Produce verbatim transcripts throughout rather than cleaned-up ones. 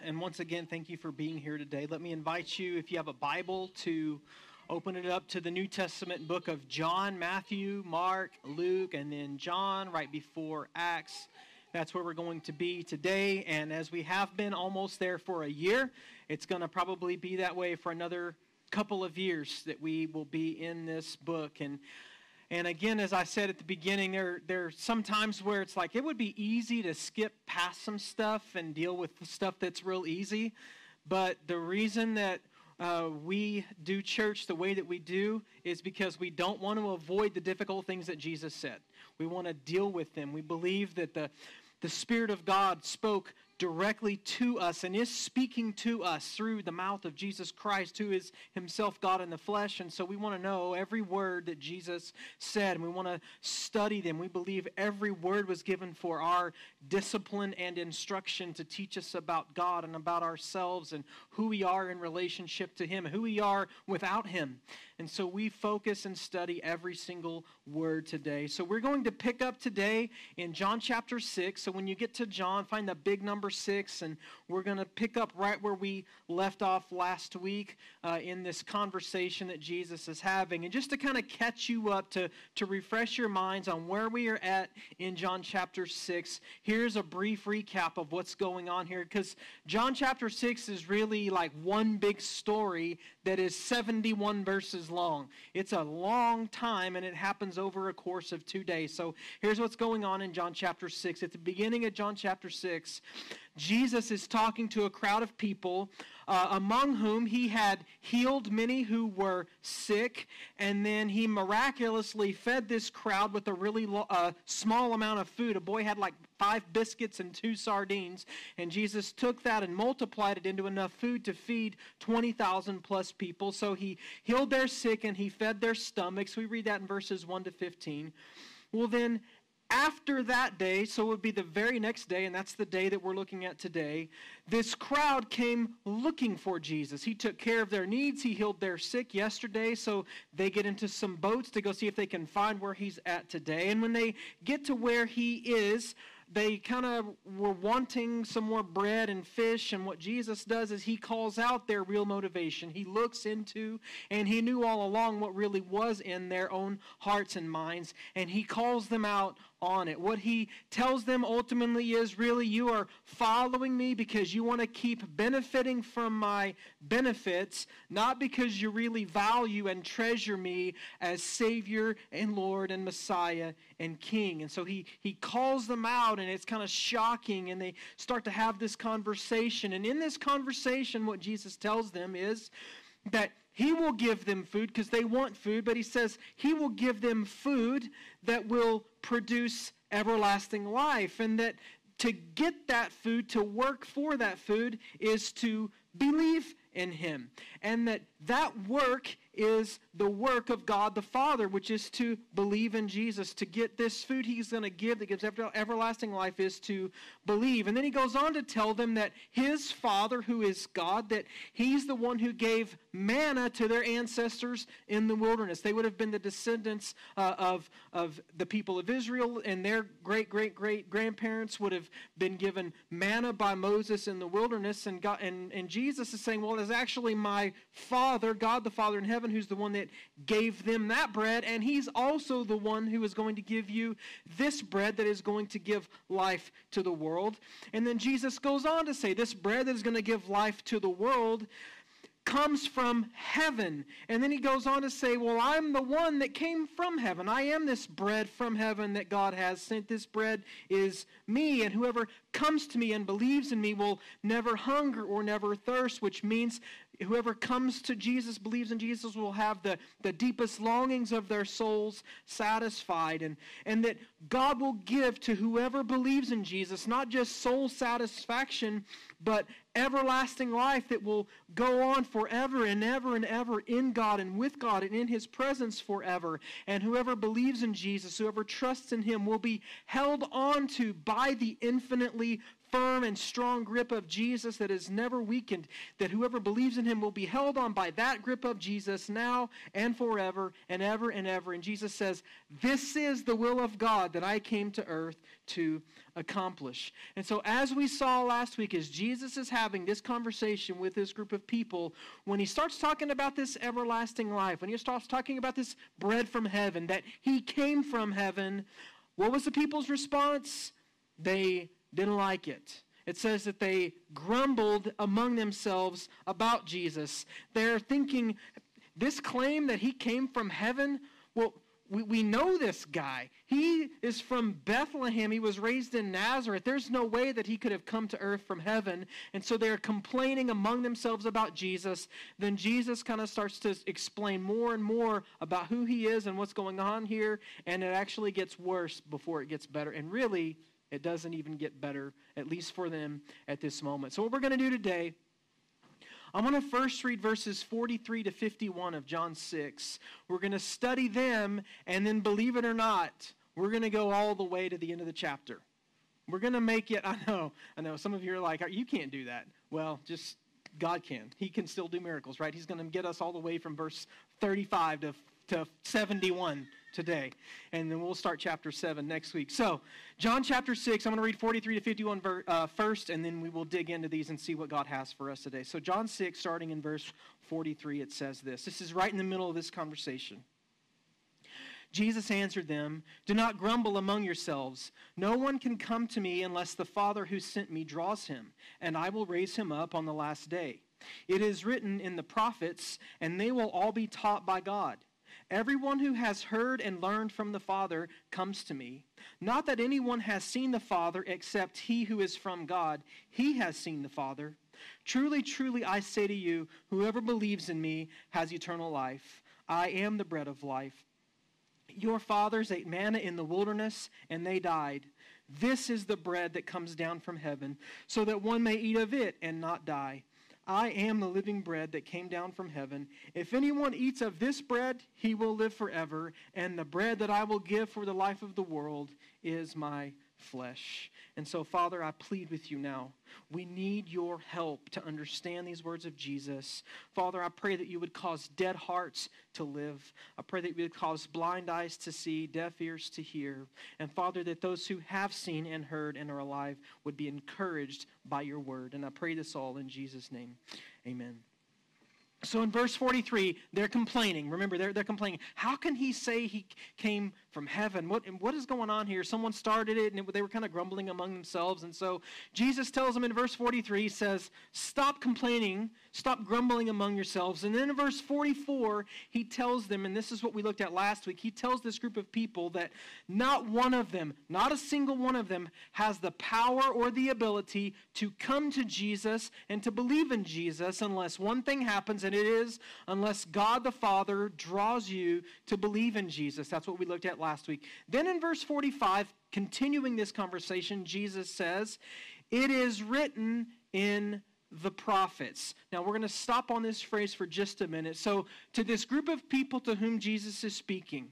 and once again, thank you for being here today. Let me invite you, if you have a Bible, to open it up to the New Testament book of John, Matthew, Mark, Luke, and then John, right before Acts. That's where we're going to be today, and as we have been almost there for a year, it's going to probably be that way for another couple of years that we will be in this book. And And again, as I said at the beginning, there, there are some times where it's like it would be easy to skip past some stuff and deal with the stuff that's real easy. But the reason that uh, we do church the way that we do is because we don't want to avoid the difficult things that Jesus said. We want to deal with them. We believe that the, the Spirit of God spoke directly to us and is speaking to us through the mouth of Jesus Christ, who is himself God in the flesh. And so we want to know every word that Jesus said, and we want to study them. We believe every word was given for our discipline and instruction to teach us about God and about ourselves and who we are in relationship to him, who we are without him. And so we focus and study every single word today. So we're going to pick up today in John chapter six. So when you get to John, find the big number six, and we're going to pick up right where we left off last week uh, in this conversation that Jesus is having. And just to kind of catch you up, to, to refresh your minds on where we are at in John chapter six, here's a brief recap of what's going on here, because John chapter six is really like one big story that is seventy-one verses long. It's a long time, and it happens over a course of two days. So here's what's going on in John chapter six. At the beginning of John chapter six, Jesus is talking to a crowd of people, uh, among whom he had healed many who were sick, and then he miraculously fed this crowd with a really lo- uh, small amount of food. A boy had like five biscuits and two sardines, and Jesus took that and multiplied it into enough food to feed twenty thousand plus people. So he healed their sick and he fed their stomachs. We read that in verses one to fifteen. Well, then after that day, so it would be the very next day, and that's the day that we're looking at today, this crowd came looking for Jesus. He took care of their needs. He healed their sick yesterday, so they get into some boats to go see if they can find where he's at today. And when they get to where he is, they kind of were wanting some more bread and fish, and what Jesus does is he calls out their real motivation. He looks into, and he knew all along what really was in their own hearts and minds, and he calls them out on it. What he tells them ultimately is, really, you are following me because you want to keep benefiting from my benefits, not because you really value and treasure me as Savior and Lord and Messiah and King. And so he, he calls them out, and it's kind of shocking, and they start to have this conversation. And in this conversation, what Jesus tells them is that he will give them food because they want food, but he says he will give them food that will produce everlasting life, and that to get that food, to work for that food, is to believe in him. And that that work is the work of God the Father, which is to believe in Jesus. To get this food he's going to give that gives ever, everlasting life is to believe. And then he goes on to tell them that his Father, who is God, that he's the one who gave manna to their ancestors in the wilderness. They would have been the descendants uh, of, of the people of Israel, and their great-great-great-grandparents would have been given manna by Moses in the wilderness. And, God, and, and Jesus is saying, well, it's actually my Father, God the Father in heaven, who's the one that gave them that bread, and he's also the one who is going to give you this bread that is going to give life to the world. And then Jesus goes on to say, this bread that is going to give life to the world comes from heaven. And then he goes on to say, well, I'm the one that came from heaven. I am this bread from heaven that God has sent. This bread is me, and whoever comes to me and believes in me will never hunger or never thirst, which means whoever comes to Jesus, believes in Jesus, will have the, the deepest longings of their souls satisfied. And, and that God will give to whoever believes in Jesus not just soul satisfaction, but everlasting life that will go on forever and ever and ever in God and with God and in his presence forever. And whoever believes in Jesus, whoever trusts in him, will be held on to by the infinitely firm and strong grip of Jesus that is never weakened, that whoever believes in him will be held on by that grip of Jesus now and forever and ever and ever. And Jesus says, this is the will of God that I came to earth to accomplish. And so as we saw last week, as Jesus is having this conversation with this group of people, when he starts talking about this everlasting life, when he starts talking about this bread from heaven, that he came from heaven, what was the people's response? They didn't like it. It says that they grumbled among themselves about Jesus. They're thinking, this claim that he came from heaven, well, we, we know this guy. He is from Bethlehem. He was raised in Nazareth. There's no way that he could have come to earth from heaven. And so they're complaining among themselves about Jesus. Then Jesus kind of starts to explain more and more about who he is and what's going on here. And it actually gets worse before it gets better. And really, it doesn't even get better, at least for them at this moment. So what we're going to do today, I'm going to first read verses forty-three to fifty-one of John six. We're going to study them, and then believe it or not, we're going to go all the way to the end of the chapter. We're going to make it, I know, I know, some of you are like, you can't do that. Well, just God can. He can still do miracles, right? He's going to get us all the way from verse thirty-five to, to seventy-one today. And then we'll start chapter seven next week. So, John chapter six, I'm going to read forty-three to fifty-one ver, uh, first, and then we will dig into these and see what God has for us today. So, John six, starting in verse forty-three, it says this. This is right in the middle of this conversation. Jesus answered them, "Do not grumble among yourselves. No one can come to me unless the Father who sent me draws him, and I will raise him up on the last day. It is written in the prophets, and they will all be taught by God. Everyone who has heard and learned from the Father comes to me. Not that anyone has seen the Father except he who is from God. He has seen the Father. Truly, truly, I say to you, whoever believes in me has eternal life. I am the bread of life. Your fathers ate manna in the wilderness, and they died. This is the bread that comes down from heaven, so that one may eat of it and not die. I am the living bread that came down from heaven. If anyone eats of this bread, he will live forever, and the bread that I will give for the life of the world is my flesh." And so, Father, I plead with you now. We need your help to understand these words of Jesus. Father, I pray that you would cause dead hearts to live. I pray that you would cause blind eyes to see, deaf ears to hear. And Father, that those who have seen and heard and are alive would be encouraged by your word. And I pray this all in Jesus' name. Amen. So in verse forty-three, they're complaining. Remember, they're, they're complaining. How can he say he came from heaven? What, what is going on here? Someone started it, and it, they were kind of grumbling among themselves. And so Jesus tells them in verse forty-three, he says, stop complaining, stop grumbling among yourselves. And then in verse forty-four, he tells them, and this is what we looked at last week, he tells this group of people that not one of them, not a single one of them, has the power or the ability to come to Jesus and to believe in Jesus unless one thing happens, and it is unless God the Father draws you to believe in Jesus. That's what we looked at last week. Then in verse forty-five, continuing this conversation, Jesus says, "It is written in the prophets." Now we're going to stop on this phrase for just a minute. So to this group of people to whom Jesus is speaking,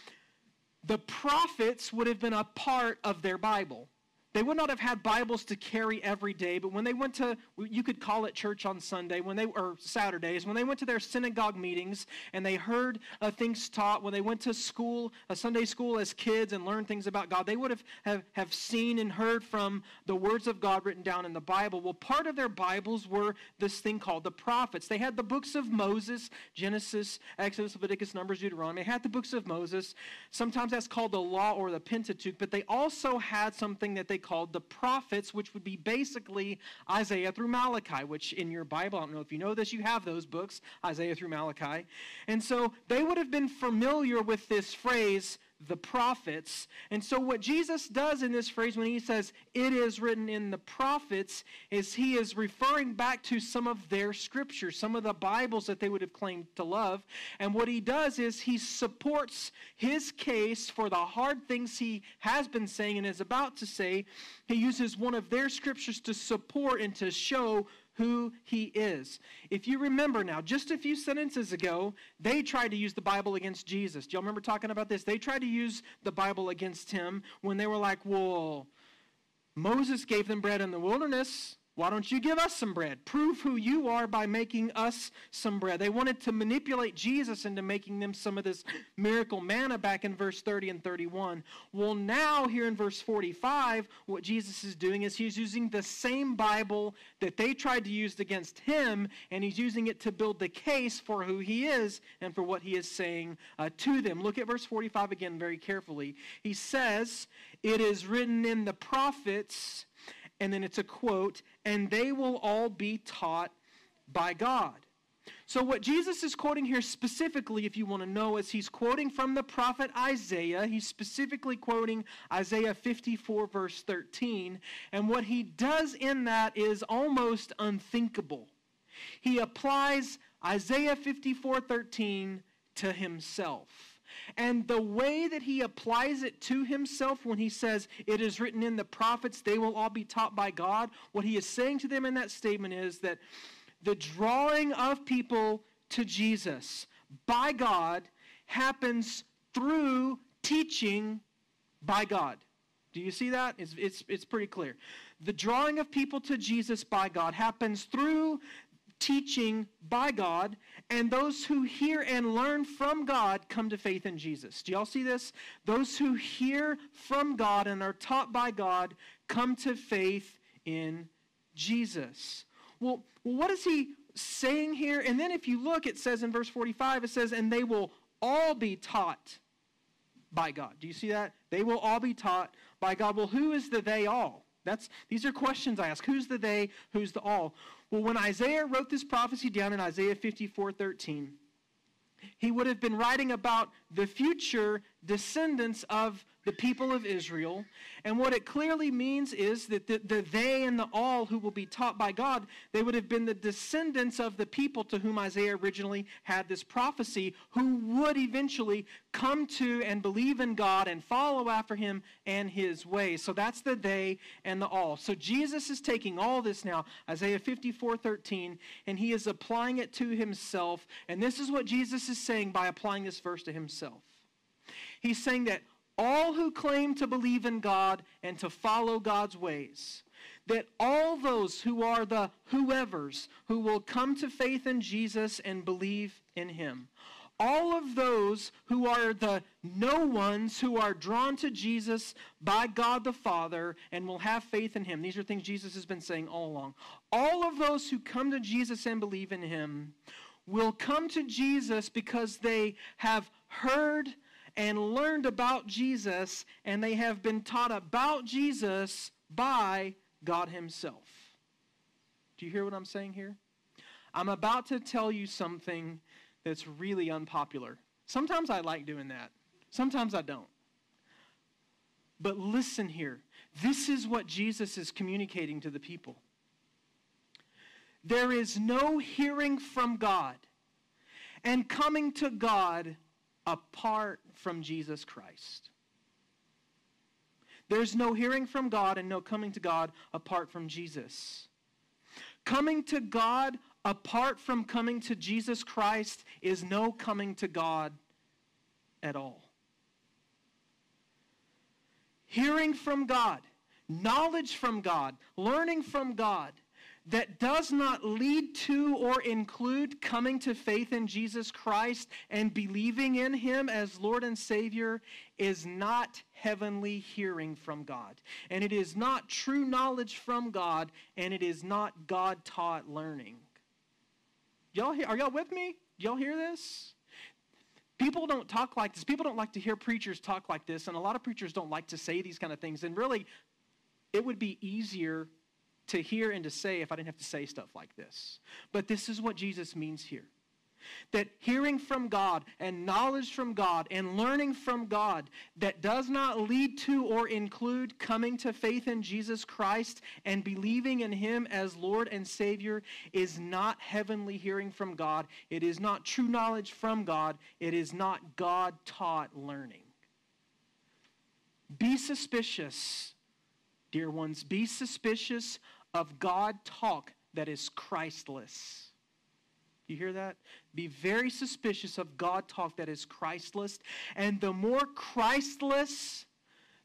the prophets would have been a part of their Bible. They would not have had Bibles to carry every day, but when they went to, you could call it church on Sunday, when they or Saturdays, when they went to their synagogue meetings and they heard uh, things taught, when they went to school, a Sunday school as kids and learned things about God, they would have, have, have seen and heard from the words of God written down in the Bible. Well, part of their Bibles were this thing called the prophets. They had the books of Moses, Genesis, Exodus, Leviticus, Numbers, Deuteronomy. They had the books of Moses. Sometimes that's called the law or the Pentateuch, but they also had something that they called the prophets, which would be basically Isaiah through Malachi, which in your Bible, I don't know if you know this, you have those books, Isaiah through Malachi. And so they would have been familiar with this phrase, the prophets. And so what Jesus does in this phrase when he says, "it is written in the prophets," is he is referring back to some of their scriptures, some of the Bibles that they would have claimed to love. And what he does is he supports his case for the hard things he has been saying and is about to say. He uses one of their scriptures to support and to show who he is. If you remember now, just a few sentences ago, they tried to use the Bible against Jesus. Do y'all remember talking about this? They tried to use the Bible against him when they were like, well, Moses gave them bread in the wilderness. Why don't you give us some bread? Prove who you are by making us some bread. They wanted to manipulate Jesus into making them some of this miracle manna back in verse thirty and thirty-one. Well, now here in verse forty-five, what Jesus is doing is he's using the same Bible that they tried to use against him, and he's using it to build the case for who he is and for what he is saying uh, to them. Look at verse forty-five again very carefully. He says, "It is written in the prophets," and then it's a quote, "and they will all be taught by God." So what Jesus is quoting here specifically, if you want to know, is he's quoting from the prophet Isaiah. He's specifically quoting Isaiah fifty-four, verse thirteen. And what he does in that is almost unthinkable. He applies Isaiah fifty-four, thirteen to himself. And the way that he applies it to himself when he says, "It is written in the prophets, they will all be taught by God," what he is saying to them in that statement is that the drawing of people to Jesus by God happens through teaching by God. Do you see that? It's, it's, it's pretty clear. The drawing of people to Jesus by God happens through teaching by God, and those who hear and learn from God come to faith in Jesus. Do y'all see this? Those who hear from God and are taught by God come to faith in Jesus. Well, what is he saying here? And then if you look, it says in verse forty-five, it says, "And they will all be taught by God." Do you see that? They will all be taught by God. Well, who is the they all? That's, these are questions I ask. Who's the they? Who's the all? Well, when Isaiah wrote this prophecy down in Isaiah fifty-four, thirteen, he would have been writing about the future descendants of the people of Israel. And what it clearly means is that the, the they and the all who will be taught by God, they would have been the descendants of the people to whom Isaiah originally had this prophecy, who would eventually come to and believe in God and follow after him and his ways. So that's the they and the all. So Jesus is taking all this now, Isaiah fifty-four, thirteen, and he is applying it to himself. And this is what Jesus is saying by applying this verse to himself. He's saying that all who claim to believe in God and to follow God's ways, that all those who are the whoever's who will come to faith in Jesus and believe in him, all of those who are the no ones who are drawn to Jesus by God the Father and will have faith in him. These are things Jesus has been saying all along. All of those who come to Jesus and believe in him will come to Jesus because they have heard and learned about Jesus, and they have been taught about Jesus by God himself. Do you hear what I'm saying here? I'm about to tell you something that's really unpopular. Sometimes I like doing that. Sometimes I don't. But listen here. This is what Jesus is communicating to the people. There is no hearing from God and coming to God apart from Jesus Christ. There's no hearing from God and no coming to God apart from Jesus. Coming to God apart from coming to Jesus Christ is no coming to God at all. Hearing from God, knowledge from God, learning from God, that does not lead to or include coming to faith in Jesus Christ and believing in him as Lord and Savior is not heavenly hearing from God. And it is not true knowledge from God, and it is not God-taught learning. Y'all, are y'all with me? Y'all hear this? People don't talk like this. People don't like to hear preachers talk like this, and a lot of preachers don't like to say these kind of things. And really, it would be easier to hear and to say if I didn't have to say stuff like this. But this is what Jesus means here. That hearing from God and knowledge from God and learning from God that does not lead to or include coming to faith in Jesus Christ and believing in him as Lord and Savior is not heavenly hearing from God. It is not true knowledge from God. It is not God-taught learning. Be suspicious, dear ones. Be suspicious of God talk that is Christless. You hear that? Be very suspicious of God talk that is Christless. And the more Christless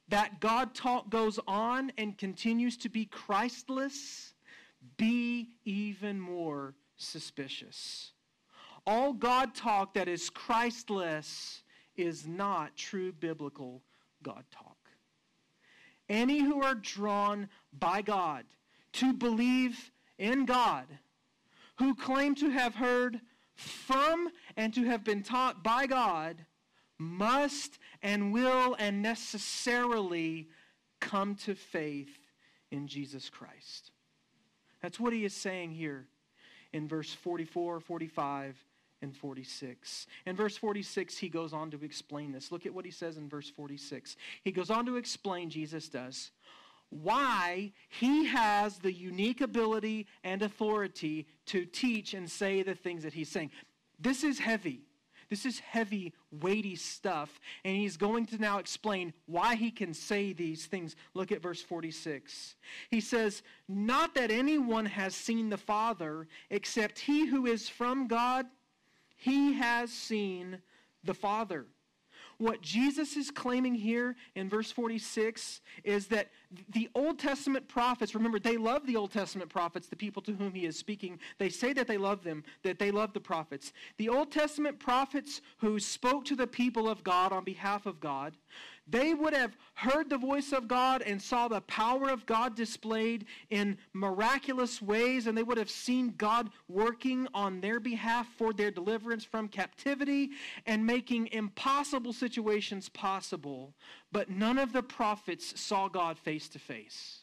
that God talk goes on and continues to be Christless, be even more suspicious. All God talk that is Christless is not true biblical God talk. Any who are drawn by God to believe in God, who claim to have heard from and to have been taught by God, must and will and necessarily come to faith in Jesus Christ. That's what he is saying here in verse forty-four, forty-five, and forty-six. In verse forty-six, he goes on to explain this. Look at what he says in verse forty-six. He goes on to explain, Jesus does, why he has the unique ability and authority to teach and say the things that he's saying. This is heavy. This is heavy, weighty stuff, and he's going to now explain why he can say these things. Look at verse forty-six. He says, "Not that anyone has seen the Father, except he who is from God, he has seen the Father." What Jesus is claiming here in verse forty-six is that the Old Testament prophets, remember, they love the Old Testament prophets, the people to whom he is speaking. They say that they love them, that they love the prophets. The Old Testament prophets who spoke to the people of God on behalf of God, they would have heard the voice of God and saw the power of God displayed in miraculous ways, and they would have seen God working on their behalf for their deliverance from captivity and making impossible situations possible. But none of the prophets saw God face to face.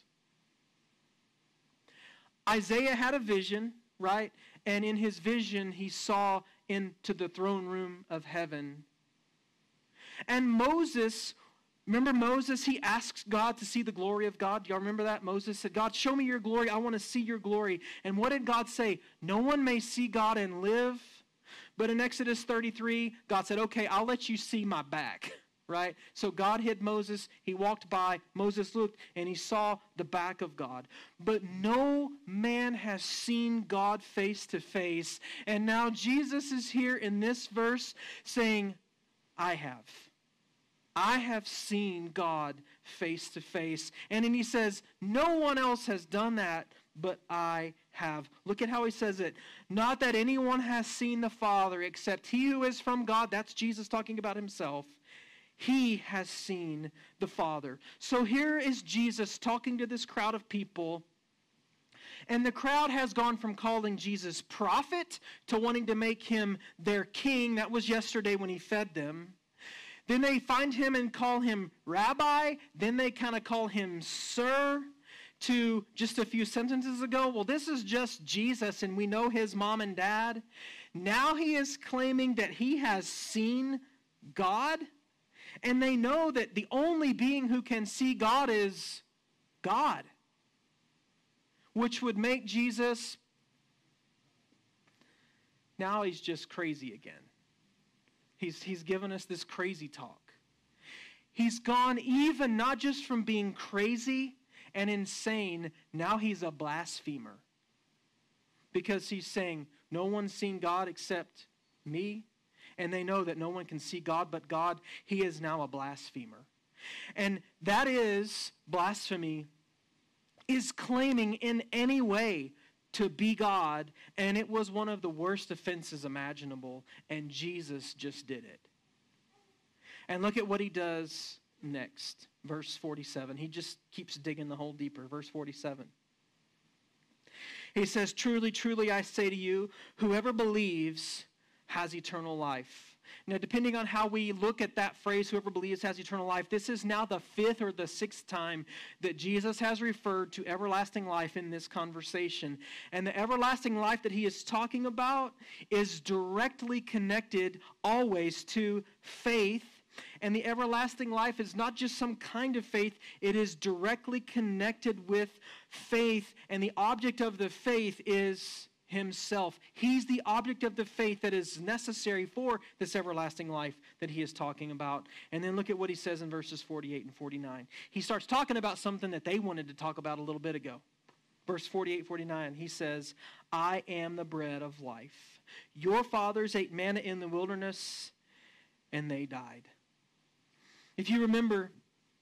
Isaiah had a vision, right? And in his vision, he saw into the throne room of heaven. And Moses, remember Moses, he asks God to see the glory of God. Do y'all remember that? Moses said, "God, show me your glory. I want to see your glory." And what did God say? No one may see God and live. But in Exodus thirty-three, God said, "Okay, I'll let you see my back." Right? So God hid Moses. He walked by. Moses looked and he saw the back of God. But no man has seen God face to face. And now Jesus is here in this verse saying, "I have. I have seen God face to face." And then he says, no one else has done that, but I have. Look at how he says it. "Not that anyone has seen the Father, except he who is from God." That's Jesus talking about himself. "He has seen the Father." So here is Jesus talking to this crowd of people. And the crowd has gone from calling Jesus prophet to wanting to make him their king. That was yesterday when he fed them. Then they find him and call him rabbi. Then they kind of call him sir. To just a few sentences ago, well, this is just Jesus and we know his mom and dad. Now he is claiming that he has seen God. And they know that the only being who can see God is God. Which would make Jesus, now he's just crazy again. He's, he's given us this crazy talk. He's gone even not just from being crazy and insane, now he's a blasphemer. Because he's saying, no one's seen God except me. And they know that no one can see God but God. He is now a blasphemer. And that is, blasphemy is claiming in any way to be God. And it was one of the worst offenses imaginable. And Jesus just did it. And look at what he does next. Verse forty-seven. He just keeps digging the hole deeper. Verse forty-seven. He says, "Truly, truly, I say to you, whoever believes has eternal life." Now, depending on how we look at that phrase, whoever believes has eternal life, this is now the fifth or the sixth time that Jesus has referred to everlasting life in this conversation. And the everlasting life that he is talking about is directly connected always to faith. And the everlasting life is not just some kind of faith, it is directly connected with faith. And the object of the faith is himself. He's the object of the faith that is necessary for this everlasting life that he is talking about. And then look at what he says in verses forty-eight and forty-nine. He starts talking about something that they wanted to talk about a little bit ago. Verse forty-eight, forty-nine, he says, "I am the bread of life. Your fathers ate manna in the wilderness, and they died." If you remember,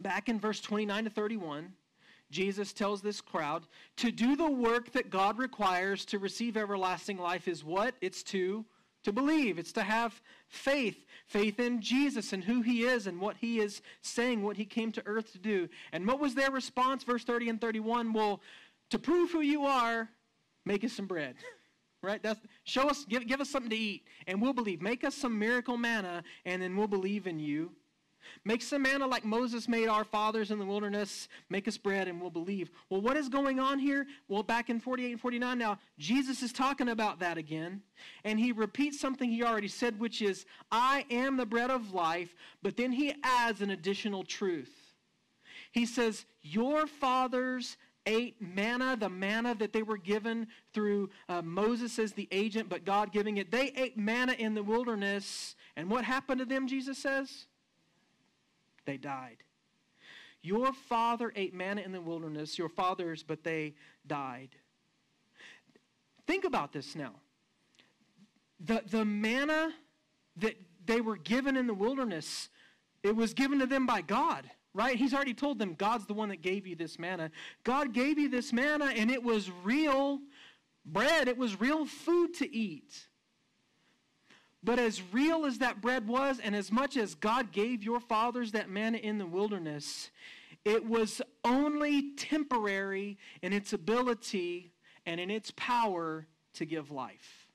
back in verse twenty-nine to thirty-one, Jesus tells this crowd, to do the work that God requires to receive everlasting life is what? It's to, to believe. It's to have faith. Faith in Jesus and who he is and what he is saying, what he came to earth to do. And what was their response? Verse thirty and thirty-one, well, to prove who you are, make us some bread. Right? That's, show us, give, give us something to eat, and we'll believe. Make us some miracle manna, and then we'll believe in you. Make some manna like Moses made our fathers in the wilderness. Make us bread, and we'll believe. Well, what is going on here? Well, back in forty-eight and forty-nine now, Jesus is talking about that again, and he repeats something he already said, which is, I am the bread of life, but then he adds an additional truth. He says, your fathers ate manna, the manna that they were given through uh, Moses as the agent, but God giving it. They ate manna in the wilderness, and what happened to them, Jesus says? They died. Your father ate manna in the wilderness, your fathers, but they died. Think about this now. The, the manna that they were given in the wilderness, it was given to them by God. Right? He's already told them, God's the one that gave you this manna. God gave you this manna, and it was real bread. It was real food to eat. But as real as that bread was, and as much as God gave your fathers that manna in the wilderness, it was only temporary in its ability and in its power to give life.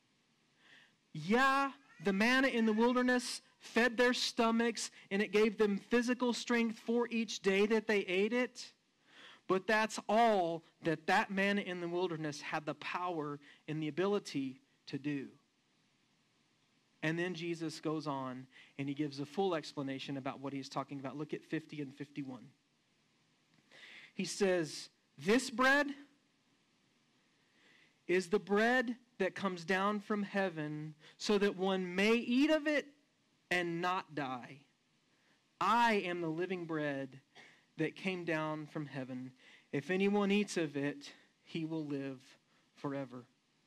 Yeah, the manna in the wilderness fed their stomachs, and it gave them physical strength for each day that they ate it. But that's all that that manna in the wilderness had the power and the ability to do. And then Jesus goes on, and he gives a full explanation about what he's talking about. Look at fifty and fifty-one. He says, this bread is the bread that comes down from heaven so that one may eat of it and not die. I am the living bread that came down from heaven. If anyone eats of it, he will live forever.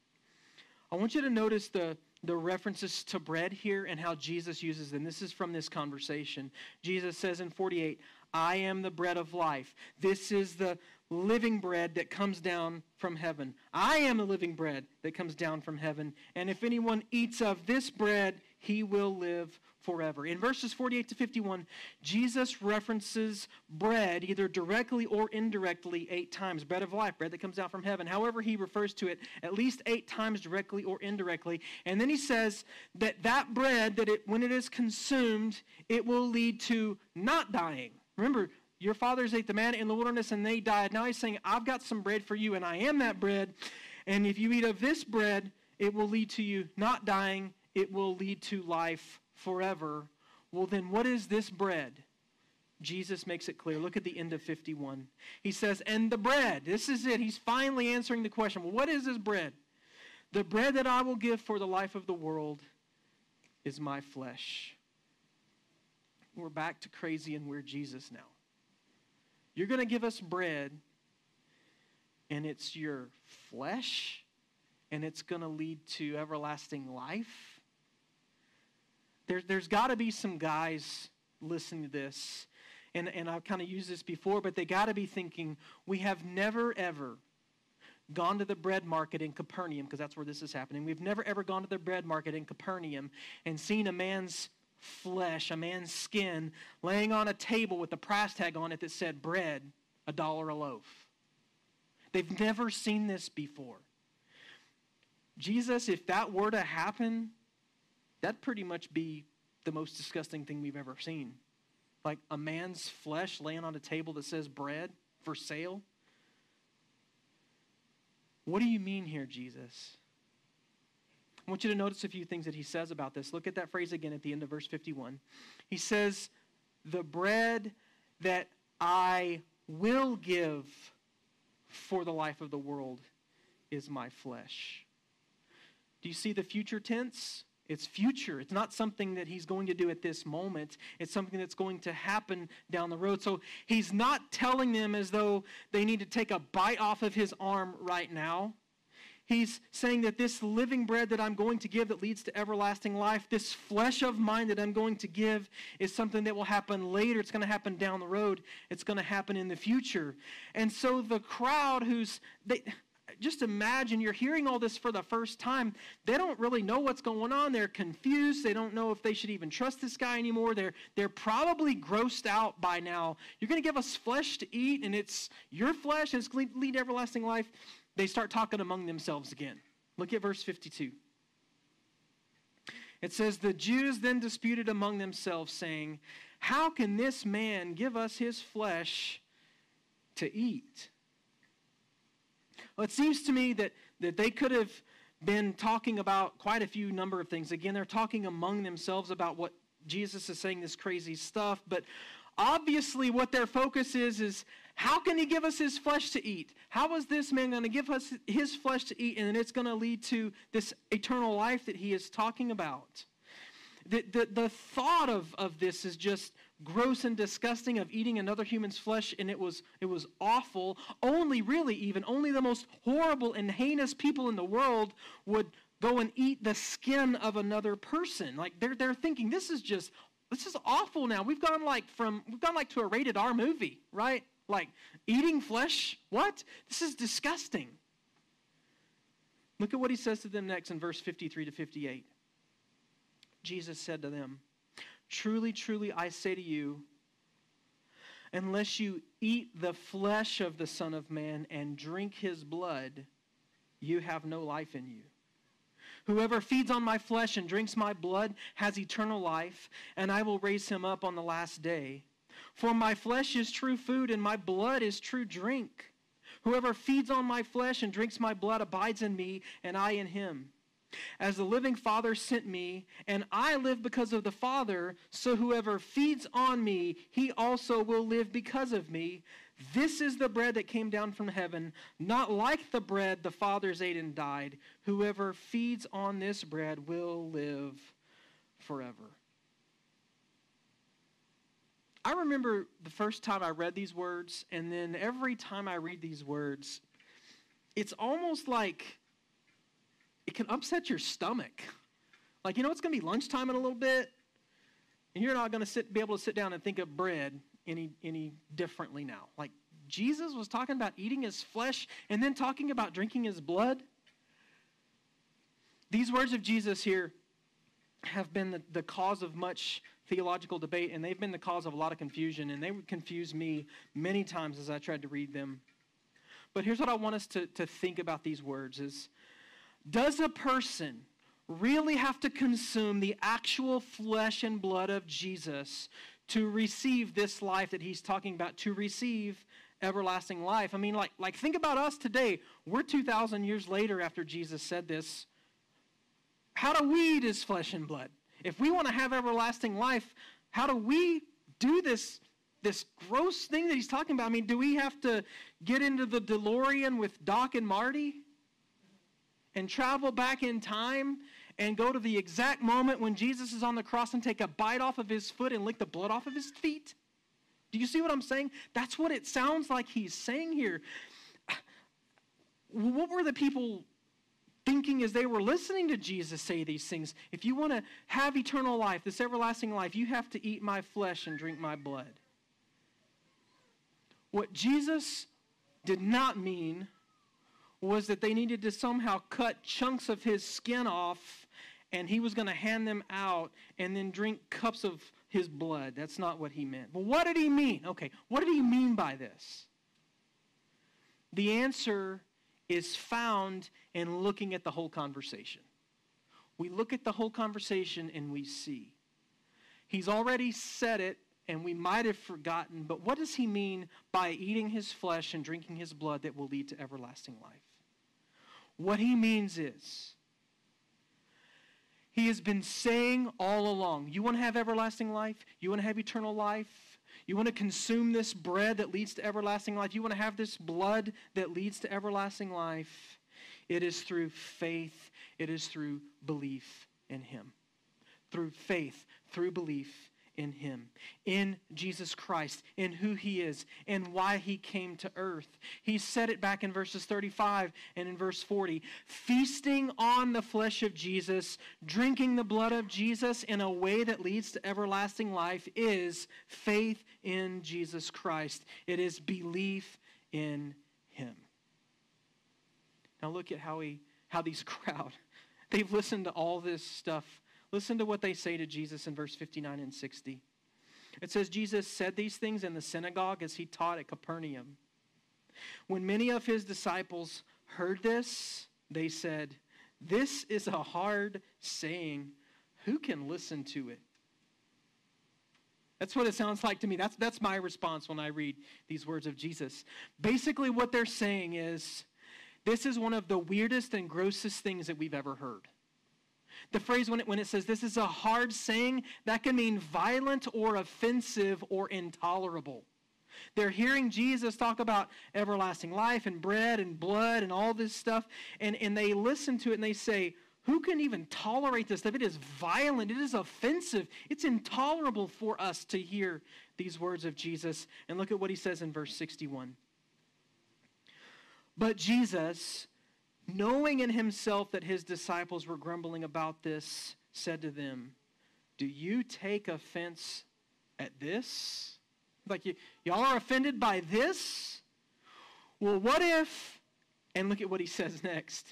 I want you to notice the, the references to bread here and how Jesus uses them. This is from this conversation. Jesus says in forty-eight, I am the bread of life. This is the living bread that comes down from heaven. I am the living bread that comes down from heaven. And if anyone eats of this bread, he will live forever. In verses forty-eight to fifty-one, Jesus references bread either directly or indirectly eight times. Bread of life, bread that comes down from heaven. However he refers to it, at least eight times directly or indirectly. And then he says that that bread, that it, when it is consumed, it will lead to not dying. Remember, your fathers ate the manna in the wilderness and they died. Now he's saying, I've got some bread for you, and I am that bread. And if you eat of this bread, it will lead to you not dying. It will lead to life forever. Well, then what is this bread? Jesus makes it clear. Look at the end of fifty-one. He says, and the bread, this is it. He's finally answering the question. Well, what is this bread? The bread that I will give for the life of the world is my flesh. We're back to crazy and weird Jesus now. You're going to give us bread, and it's your flesh, and it's going to lead to everlasting life? There, there's got to be some guys listening to this, and, and I've kind of used this before, but they got to be thinking, we have never, ever gone to the bread market in Capernaum, because that's where this is happening. We've never, ever gone to the bread market in Capernaum and seen a man's flesh, a man's skin, laying on a table with a price tag on it that said bread, a dollar a loaf. They've never seen this before. Jesus, if that were to happen, that'd pretty much be the most disgusting thing we've ever seen. Like a man's flesh laying on a table that says bread for sale. What do you mean here, Jesus? I want you to notice a few things that he says about this. Look at that phrase again at the end of verse fifty-one. He says, the bread that I will give for the life of the world is my flesh. Do you see the future tense? It's future. It's not something that he's going to do at this moment. It's something that's going to happen down the road. So he's not telling them as though they need to take a bite off of his arm right now. He's saying that this living bread that I'm going to give that leads to everlasting life, this flesh of mine that I'm going to give is something that will happen later. It's going to happen down the road. It's going to happen in the future. And so the crowd who's, they, just imagine you're hearing all this for the first time. They don't really know what's going on. They're confused. They don't know if they should even trust this guy anymore. They're, they're probably grossed out by now. You're going to give us flesh to eat, and it's your flesh, and it's going to lead to everlasting life. They start talking among themselves again. Look at verse fifty-two. It says, the Jews then disputed among themselves, saying, how can this man give us his flesh to eat? Well, it seems to me that, that they could have been talking about quite a few number of things. Again, they're talking among themselves about what Jesus is saying, this crazy stuff. But obviously what their focus is, is how can he give us his flesh to eat? How is this man going to give us his flesh to eat? And then it's going to lead to this eternal life that he is talking about. The, the, the thought of, of this is just gross and disgusting, of eating another human's flesh, and it was it was awful. Only, really even, only the most horrible and heinous people in the world would go and eat the skin of another person. Like they're they're thinking, this is just this is awful now. We've gone like from we've gone like to a rated R movie, right? Like eating flesh? What? This is disgusting. Look at what he says to them next in verse fifty-three to fifty-eight. Jesus said to them, truly, truly, I say to you, unless you eat the flesh of the Son of Man and drink his blood, you have no life in you. Whoever feeds on my flesh and drinks my blood has eternal life, and I will raise him up on the last day. For my flesh is true food, and my blood is true drink. Whoever feeds on my flesh and drinks my blood abides in me, and I in him. As the living Father sent me, and I live because of the Father, so whoever feeds on me, he also will live because of me. This is the bread that came down from heaven, not like the bread the fathers ate and died. Whoever feeds on this bread will live forever. I remember the first time I read these words, and then every time I read these words, it's almost like it can upset your stomach. Like, you know, it's going to be lunchtime in a little bit, and you're not going to sit, be able to sit down and think of bread any, any differently now. Like, Jesus was talking about eating his flesh and then talking about drinking his blood. These words of Jesus here have been the, the cause of much theological debate, and they've been the cause of a lot of confusion, and they would confuse me many times as I tried to read them. But here's what I want us to, to think about these words is, does a person really have to consume the actual flesh and blood of Jesus to receive this life that he's talking about, to receive everlasting life? I mean, like, like think about us today. We're two thousand years later after Jesus said this. How do we eat his flesh and blood? If we want to have everlasting life, how do we do this, this gross thing that he's talking about? I mean, do we have to get into the DeLorean with Doc and Marty and travel back in time and go to the exact moment when Jesus is on the cross and take a bite off of his foot and lick the blood off of his feet? Do you see what I'm saying? That's what it sounds like he's saying here. What were the people thinking as they were listening to Jesus say these things? If you want to have eternal life, this everlasting life, you have to eat my flesh and drink my blood. What Jesus did not mean was that they needed to somehow cut chunks of his skin off and he was going to hand them out and then drink cups of his blood. That's not what he meant. But what did he mean? Okay, what did he mean by this? The answer is found in looking at the whole conversation. We look at the whole conversation and we see. He's already said it and we might have forgotten, but what does he mean by eating his flesh and drinking his blood that will lead to everlasting life? What he means is, he has been saying all along, you want to have everlasting life? You want to have eternal life? You want to consume this bread that leads to everlasting life? You want to have this blood that leads to everlasting life? It is through faith. It is through belief in him. Through faith, through belief in him, in Jesus Christ, in who he is, and why he came to earth. He said it back in verses thirty-five and in verse forty. Feasting on the flesh of Jesus, drinking the blood of Jesus in a way that leads to everlasting life is faith in Jesus Christ. It is belief in him. Now look at how he, how these crowd, they've listened to all this stuff. Listen to what they say to Jesus in verse fifty-nine and sixty. It says, Jesus said these things in the synagogue as he taught at Capernaum. When many of his disciples heard this, they said, this is a hard saying. Who can listen to it? That's what it sounds like to me. That's, that's my response when I read these words of Jesus. Basically what they're saying is, this is one of the weirdest and grossest things that we've ever heard. The phrase when it, when it says this is a hard saying, that can mean violent or offensive or intolerable. They're hearing Jesus talk about everlasting life and bread and blood and all this stuff, and, and they listen to it and they say, who can even tolerate this stuff? It is violent. It is offensive. It's intolerable for us to hear these words of Jesus. And look at what he says in verse sixty-one. But Jesus, knowing in himself that his disciples were grumbling about this, said to them, do you take offense at this? Like, you, y'all are offended by this? Well, what if, and look at what he says next.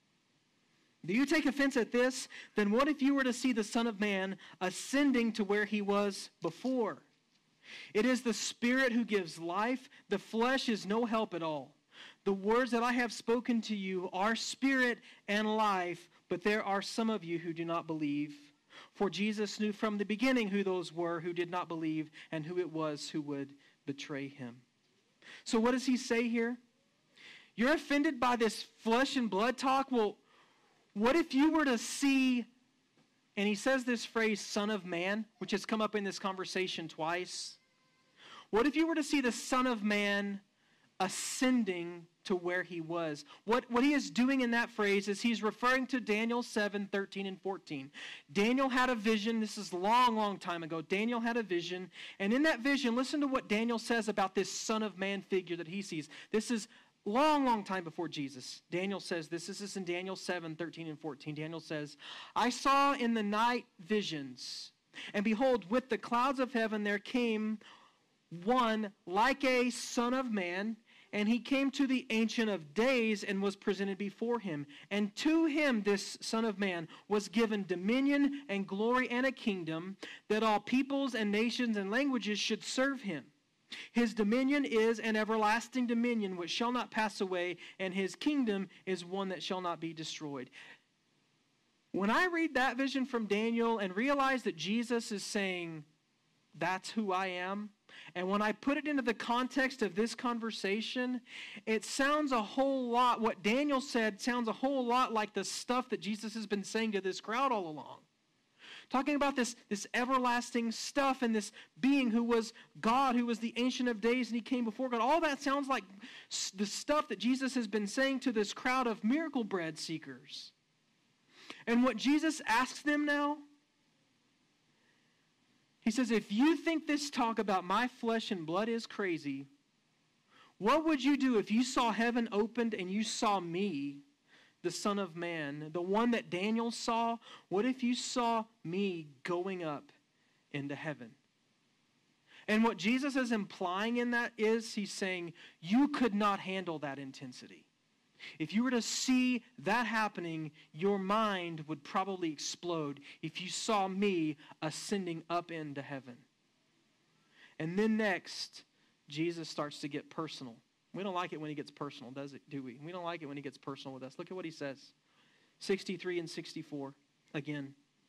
Do you take offense at this? Then what if you were to see the Son of Man ascending to where he was before? It is the Spirit who gives life. The flesh is no help at all. The words that I have spoken to you are spirit and life, but there are some of you who do not believe. For Jesus knew from the beginning who those were who did not believe and who it was who would betray him. So what does he say here? You're offended by this flesh and blood talk? Well, what if you were to see, and he says this phrase, Son of Man, which has come up in this conversation twice. What if you were to see the Son of Man ascending to where he was? What, what he is doing in that phrase is he's referring to Daniel seven, thirteen, and fourteen. Daniel had a vision. This is a long, long time ago. Daniel had a vision. And in that vision, listen to what Daniel says about this Son of Man figure that he sees. This is long, long time before Jesus. Daniel says this. This is in Daniel seven, thirteen, and fourteen. Daniel says, I saw in the night visions, and behold, with the clouds of heaven there came one like a son of man, and he came to the Ancient of Days and was presented before him. And to him, this Son of Man, was given dominion and glory and a kingdom, that all peoples and nations and languages should serve him. His dominion is an everlasting dominion which shall not pass away, and his kingdom is one that shall not be destroyed. When I read that vision from Daniel and realize that Jesus is saying, that's who I am, and when I put it into the context of this conversation, it sounds a whole lot, what Daniel said sounds a whole lot like the stuff that Jesus has been saying to this crowd all along. Talking about this, this everlasting stuff and this being who was God, who was the Ancient of Days, and he came before God. All that sounds like the stuff that Jesus has been saying to this crowd of miracle bread seekers. And what Jesus asks them now, he says, if you think this talk about my flesh and blood is crazy, what would you do if you saw heaven opened and you saw me, the Son of Man, the one that Daniel saw? What if you saw me going up into heaven? And what Jesus is implying in that is he's saying, you could not handle that intensity. If you were to see that happening, your mind would probably explode if you saw me ascending up into heaven. And then next, Jesus starts to get personal. We don't like it when he gets personal, does it? Do we? We don't like it when he gets personal with us. Look at what he says. sixty-three and sixty-four again.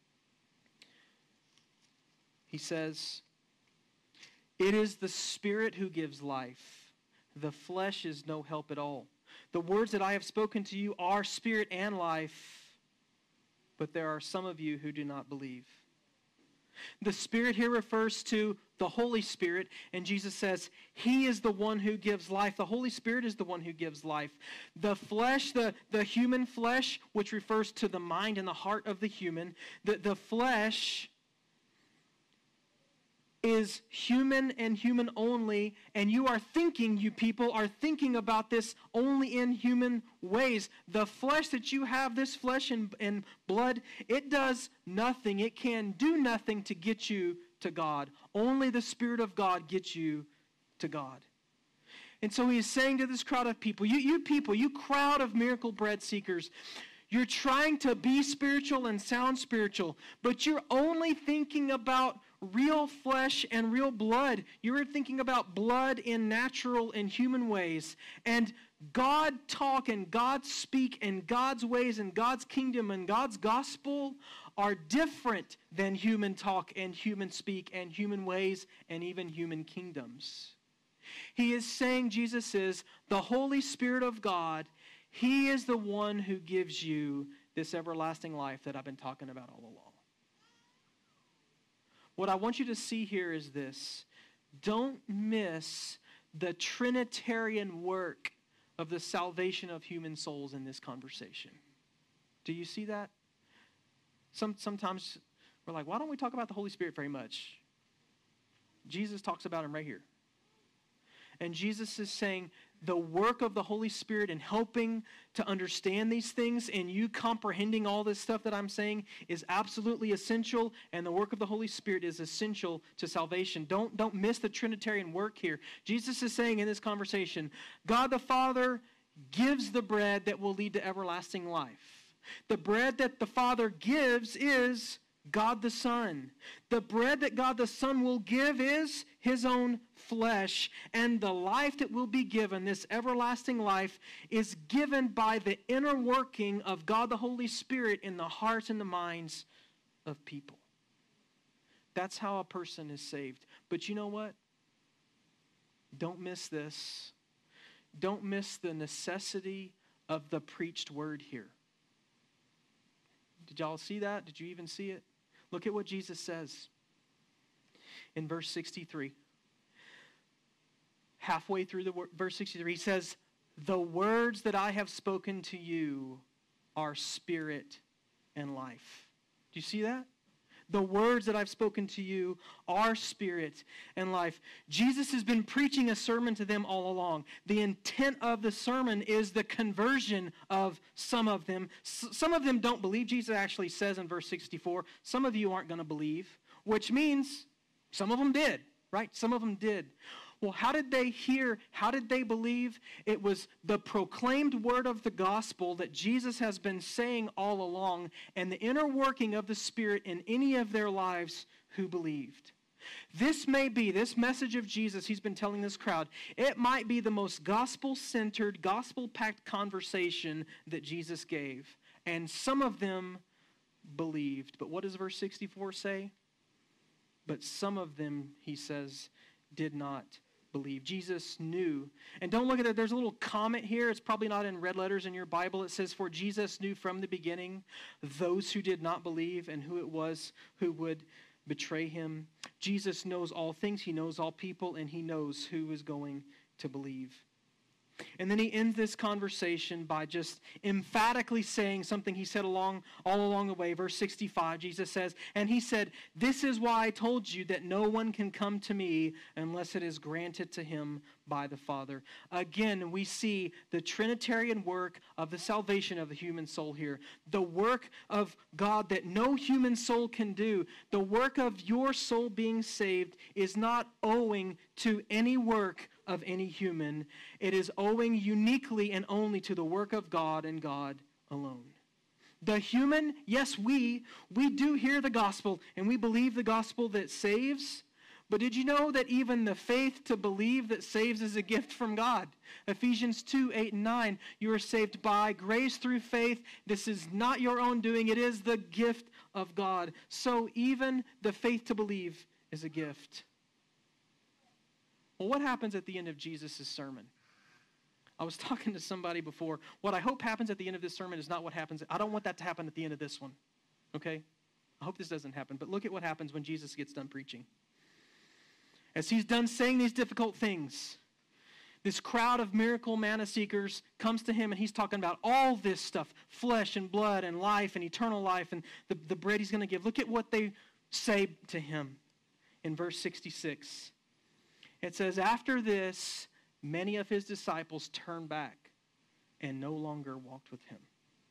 He says, it is the Spirit who gives life. The flesh is no help at all. The words that I have spoken to you are spirit and life, but there are some of you who do not believe. The Spirit here refers to the Holy Spirit, and Jesus says he is the one who gives life. The Holy Spirit is the one who gives life. The flesh, the, the human flesh, which refers to the mind and the heart of the human, the, the flesh is human and human only, and you are thinking, you people are thinking about this only in human ways. The flesh that you have, this flesh and, and blood, it does nothing. It can do nothing to get you to God. Only the Spirit of God gets you to God. And so he is saying to this crowd of people, you, you people, you crowd of miracle bread seekers, you're trying to be spiritual and sound spiritual, but you're only thinking about real flesh and real blood. You're thinking about blood in natural and human ways. And God talk and God speak and God's ways and God's kingdom and God's gospel are different than human talk and human speak and human ways and even human kingdoms. He is saying, Jesus is the Holy Spirit of God. He is the one who gives you this everlasting life that I've been talking about all along. What I want you to see here is this. Don't miss the Trinitarian work of the salvation of human souls in this conversation. Do you see that? Some, sometimes we're like, why don't we talk about the Holy Spirit very much? Jesus talks about him right here. And Jesus is saying the work of the Holy Spirit in helping to understand these things and you comprehending all this stuff that I'm saying is absolutely essential, and the work of the Holy Spirit is essential to salvation. Don't, don't miss the Trinitarian work here. Jesus is saying in this conversation, God the Father gives the bread that will lead to everlasting life. The bread that the Father gives is God the Son. The bread that God the Son will give is his own flesh. And the life that will be given, this everlasting life, is given by the inner working of God the Holy Spirit in the hearts and the minds of people. That's how a person is saved. But you know what? Don't miss this. Don't miss the necessity of the preached word here. Did y'all see that? Did you even see it? Look at what Jesus says in verse sixty-three. Halfway through the wor- verse sixty-three, he says, the words that I have spoken to you are spirit and life. Do you see that? The words that I've spoken to you are spirit and life. Jesus has been preaching a sermon to them all along. The intent of the sermon is the conversion of some of them. S- some of them don't believe. Jesus actually says in verse sixty-four, some of you aren't going to believe, which means some of them did, right? Some of them did. Well, how did they hear? How did they believe? It was the proclaimed word of the gospel that Jesus has been saying all along, and the inner working of the Spirit in any of their lives who believed. This may be, this message of Jesus he's been telling this crowd, it might be the most gospel-centered, gospel-packed conversation that Jesus gave. And some of them believed. But what does verse sixty-four say? But some of them, he says, did not believe. Jesus knew. And don't look at it. There's a little comment here. It's probably not in red letters in your Bible. It says, for Jesus knew from the beginning those who did not believe and who it was who would betray him. Jesus knows all things. He knows all people, and he knows who is going to believe. And then he ends this conversation by just emphatically saying something he said along all along the way. Verse sixty-five, Jesus says, and he said, this is why I told you that no one can come to me unless it is granted to him by the Father. Again, we see the Trinitarian work of the salvation of the human soul here. The work of God that no human soul can do. The work of your soul being saved is not owing to any work of any human. It is owing uniquely and only to the work of God and God alone. The human, yes, we, we do hear the gospel and we believe the gospel that saves. But did you know that even the faith to believe that saves is a gift from God? Ephesians two, eight, and nine, you are saved by grace through faith. This is not your own doing. It is the gift of God. So even the faith to believe is a gift. Well, what happens at the end of Jesus' sermon? I was talking to somebody before. What I hope happens at the end of this sermon is not what happens. I don't want that to happen at the end of this one. Okay? I hope this doesn't happen. But look at what happens when Jesus gets done preaching. As he's done saying these difficult things, this crowd of miracle manna seekers comes to him and he's talking about all this stuff, flesh and blood and life and eternal life and the, the bread he's going to give. Look at what they say to him. in verse sixty-six. It says, after this, many of his disciples turned back and no longer walked with him.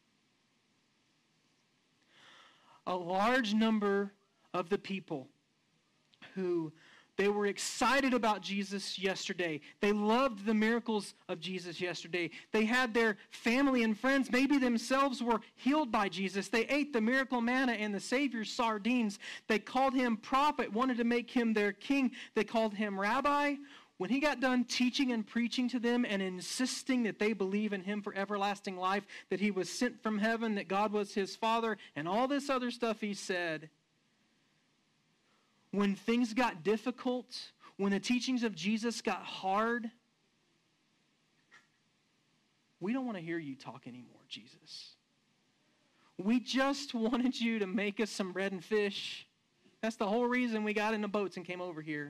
A large number of the people who they were excited about Jesus yesterday. They loved the miracles of Jesus yesterday. They had their family and friends, maybe themselves were healed by Jesus. They ate the miracle manna and the Savior's sardines. They called him prophet, wanted to make him their king. They called him rabbi. When he got done teaching and preaching to them and insisting that they believe in him for everlasting life, that he was sent from heaven, that God was his Father, and all this other stuff he said, when things got difficult, when the teachings of Jesus got hard, we don't want to hear you talk anymore, Jesus. We just wanted you to make us some bread and fish. That's the whole reason we got in the boats and came over here.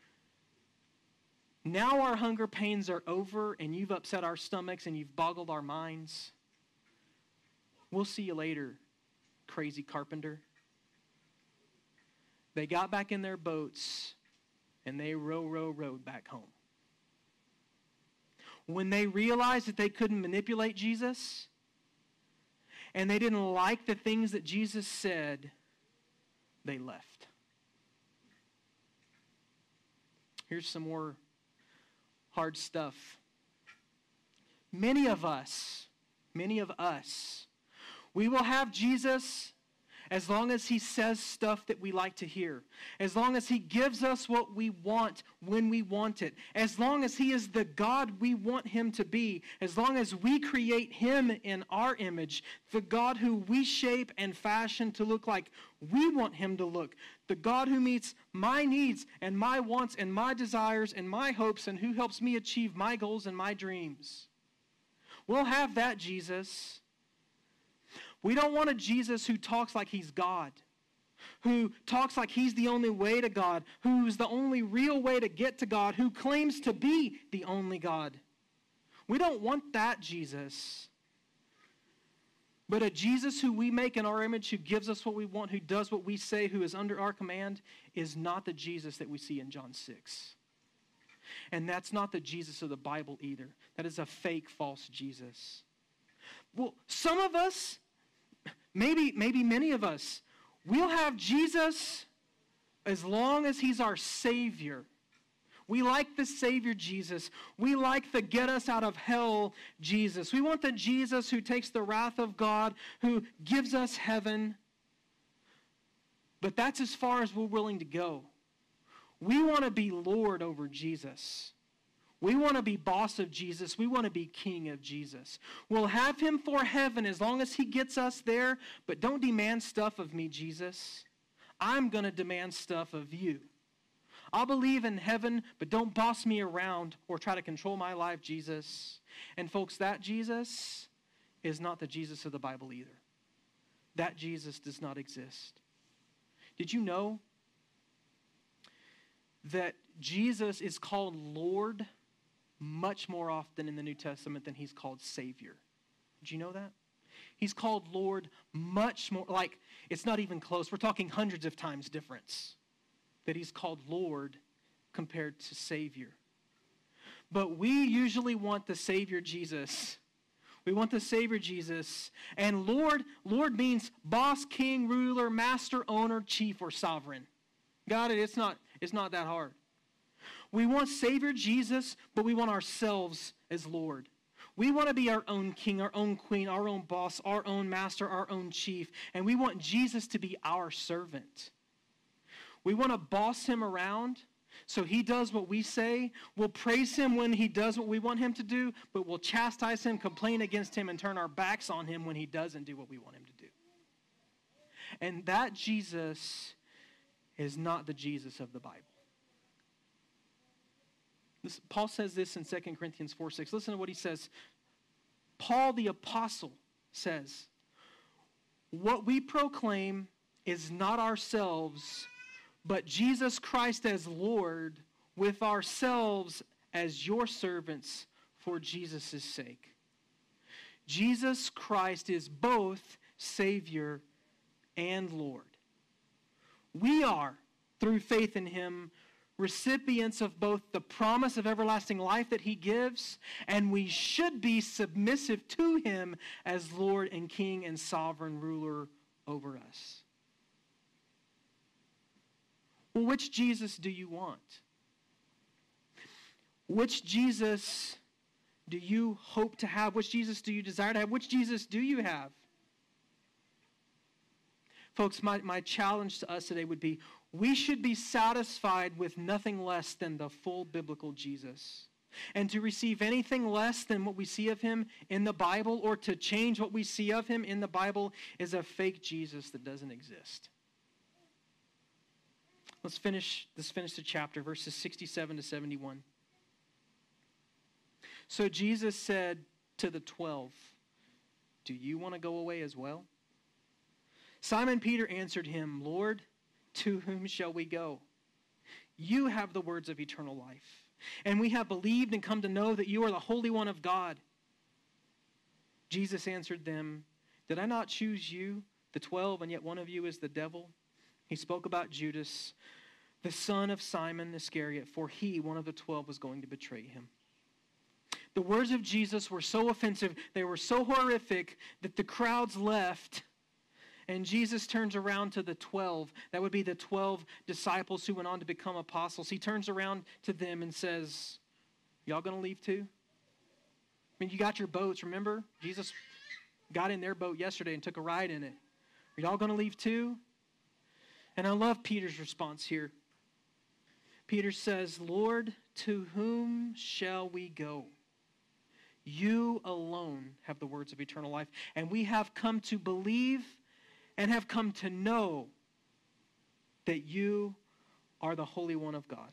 Now our hunger pains are over and you've upset our stomachs and you've boggled our minds. We'll see you later, crazy carpenter. They got back in their boats and they row, row, rowed back home. When they realized that they couldn't manipulate Jesus and they didn't like the things that Jesus said, they left. Here's some more hard stuff. Many of us, many of us, we will have Jesus as long as he says stuff that we like to hear, as long as he gives us what we want when we want it, as long as he is the God we want him to be, as long as we create him in our image, the God who we shape and fashion to look like we want him to look, the God who meets my needs and my wants and my desires and my hopes and who helps me achieve my goals and my dreams. We'll have that Jesus. We don't want a Jesus who talks like he's God, who talks like he's the only way to God, who's the only real way to get to God, who claims to be the only God. We don't want that Jesus. But a Jesus who we make in our image, who gives us what we want, who does what we say, who is under our command, is not the Jesus that we see in John six. And that's not the Jesus of the Bible either. That is a fake, false Jesus. Well, some of us, maybe, maybe many of us, we'll have Jesus as long as he's our Savior. We like the Savior Jesus. We like the get us out of hell Jesus. We want the Jesus who takes the wrath of God, who gives us heaven. But that's as far as we're willing to go. We want to be Lord over Jesus. We want to be boss of Jesus. We want to be king of Jesus. We'll have him for heaven as long as he gets us there, but don't demand stuff of me, Jesus. I'm going to demand stuff of you. I'll believe in heaven, but don't boss me around or try to control my life, Jesus. And folks, that Jesus is not the Jesus of the Bible either. That Jesus does not exist. Did you know that Jesus is called Lord much more often in the New Testament than he's called Savior? Did you know that? He's called Lord much more, like it's not even close. We're talking hundreds of times difference that he's called Lord compared to Savior. But we usually want the Savior Jesus. We want the Savior Jesus. And Lord, Lord means boss, king, ruler, master, owner, chief, or sovereign. Got it? It's not, it's not that hard. We want Savior Jesus, but we want ourselves as Lord. We want to be our own king, our own queen, our own boss, our own master, our own chief. And we want Jesus to be our servant. We want to boss him around so he does what we say. We'll praise him when he does what we want him to do, but we'll chastise him, complain against him, and turn our backs on him when he doesn't do what we want him to do. And that Jesus is not the Jesus of the Bible. This, Paul says this in Second Corinthians four six. Listen to what he says. Paul the apostle says, "What we proclaim is not ourselves, but Jesus Christ as Lord, with ourselves as your servants for Jesus' sake." Jesus Christ is both Savior and Lord. We are, through faith in him, recipients of both the promise of everlasting life that he gives, and we should be submissive to him as Lord and King and sovereign ruler over us. Well, which Jesus do you want? Which Jesus do you hope to have? Which Jesus do you desire to have? Which Jesus do you have? Folks, my, my challenge to us today would be, we should be satisfied with nothing less than the full biblical Jesus. And to receive anything less than what we see of him in the Bible, or to change what we see of him in the Bible, is a fake Jesus that doesn't exist. Let's finish, let's finish the chapter, verses sixty-seven to seventy-one. So Jesus said to the twelve, "Do you want to go away as well?" Simon Peter answered him, "Lord, to whom shall we go? You have the words of eternal life, and we have believed and come to know that you are the Holy One of God." Jesus answered them, "Did I not choose you, the twelve, and yet one of you is the devil?" He spoke about Judas, the son of Simon Iscariot, for he, one of the twelve, was going to betray him. The words of Jesus were so offensive, they were so horrific, that the crowds left. And Jesus turns around to the twelve. That would be the twelve disciples who went on to become apostles. He turns around to them and says, "Y'all going to leave too?" I mean, you got your boats, remember? Jesus got in their boat yesterday and took a ride in it. Are y'all going to leave too? And I love Peter's response here. Peter says, "Lord, to whom shall we go? You alone have the words of eternal life, and we have come to believe and have come to know that you are the Holy One of God."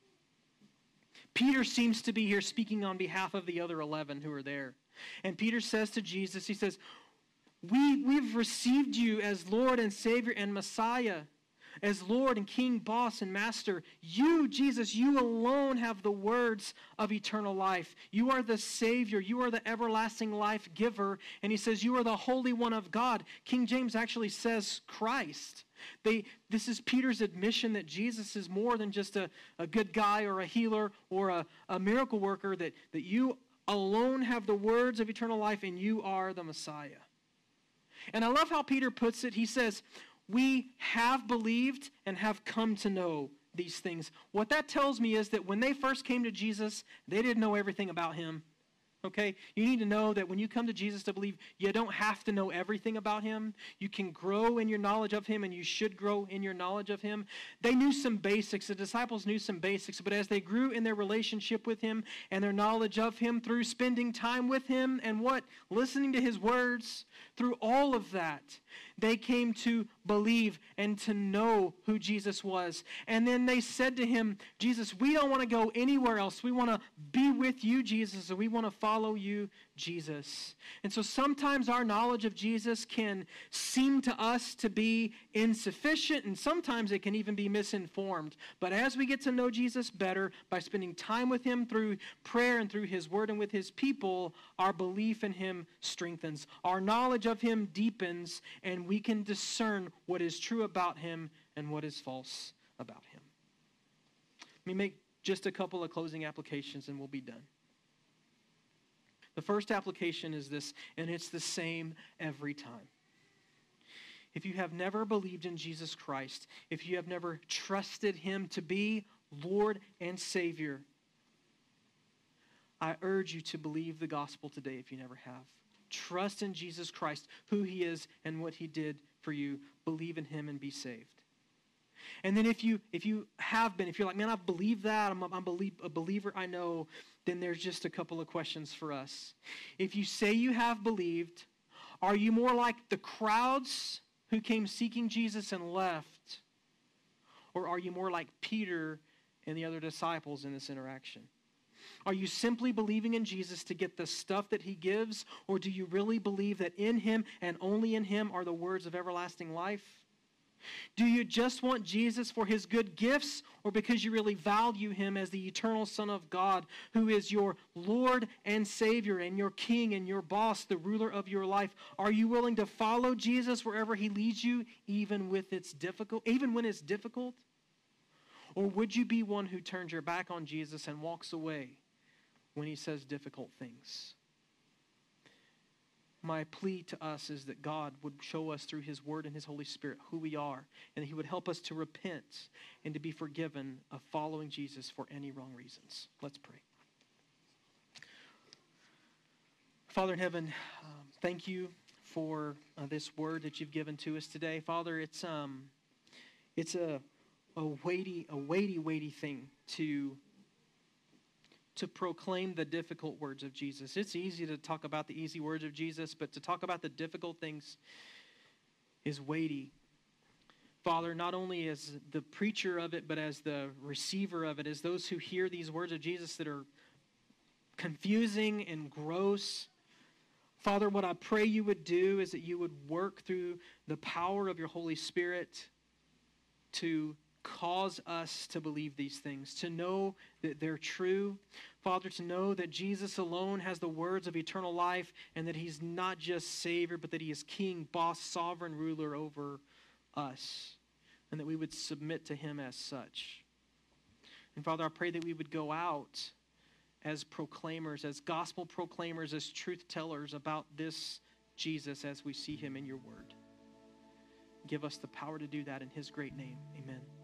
Peter seems to be here speaking on behalf of the other eleven who are there. And Peter says to Jesus, he says, we, we've received you as Lord and Savior and Messiah, as Lord and King, Boss and Master. You, Jesus, you alone have the words of eternal life. You are the Savior. You are the everlasting life giver. And he says, you are the Holy One of God. King James actually says Christ. They, this is Peter's admission that Jesus is more than just a, a good guy or a healer or a, a miracle worker, that, that you alone have the words of eternal life and you are the Messiah. And I love how Peter puts it. He says, we have believed and have come to know these things. What that tells me is that when they first came to Jesus, they didn't know everything about him. Okay? You need to know that when you come to Jesus to believe, you don't have to know everything about him. You can grow in your knowledge of him, and you should grow in your knowledge of him. They knew some basics. The disciples knew some basics, but as they grew in their relationship with him and their knowledge of him through spending time with him and what? Listening to his words, through all of that, they came to believe and to know who Jesus was. And then they said to him, Jesus, we don't want to go anywhere else. We want to be with you, Jesus, and we want to follow you, Jesus. And so sometimes our knowledge of Jesus can seem to us to be insufficient, and sometimes it can even be misinformed. But as we get to know Jesus better by spending time with him through prayer and through his word and with his people, our belief in him strengthens. Our knowledge of him deepens, and we can discern what is true about him and what is false about him. Let me make just a couple of closing applications and we'll be done. The first application is this, and it's the same every time. If you have never believed in Jesus Christ, if you have never trusted him to be Lord and Savior, I urge you to believe the gospel today if you never have. Trust in Jesus Christ, who he is and what he did for you. Believe in him and be saved. And then if you if you have been, if you're like, man, I believe that, I'm, a, I'm believe, a believer, I know, then there's just a couple of questions for us. If you say you have believed, are you more like the crowds who came seeking Jesus and left? Or are you more like Peter and the other disciples in this interaction? Are you simply believing in Jesus to get the stuff that he gives? Or do you really believe that in him and only in him are the words of everlasting life? Do you just want Jesus for his good gifts, or because you really value him as the eternal Son of God, who is your Lord and Savior and your King and your boss, the ruler of your life? Are you willing to follow Jesus wherever he leads you, even with it's difficult, even when it's difficult? Or would you be one who turns your back on Jesus and walks away when he says difficult things? My plea to us is that God would show us through his word and his Holy Spirit who we are, and he would help us to repent and to be forgiven of following Jesus for any wrong reasons. Let's pray. Father in heaven, um, thank you for uh, this word that you've given to us today. Father, it's um, it's a a weighty, a weighty, weighty thing to to proclaim the difficult words of Jesus. It's easy to talk about the easy words of Jesus, but to talk about the difficult things is weighty. Father, not only as the preacher of it, but as the receiver of it, as those who hear these words of Jesus that are confusing and gross. Father, what I pray you would do is that you would work through the power of your Holy Spirit to cause us to believe these things, to know that they're true. Father, to know that Jesus alone has the words of eternal life and that he's not just Savior, but that he is King, boss, sovereign ruler over us, and that we would submit to him as such. And Father, I pray that we would go out as proclaimers, as gospel proclaimers, as truth tellers about this Jesus as we see him in your word. Give us the power to do that in his great name. Amen.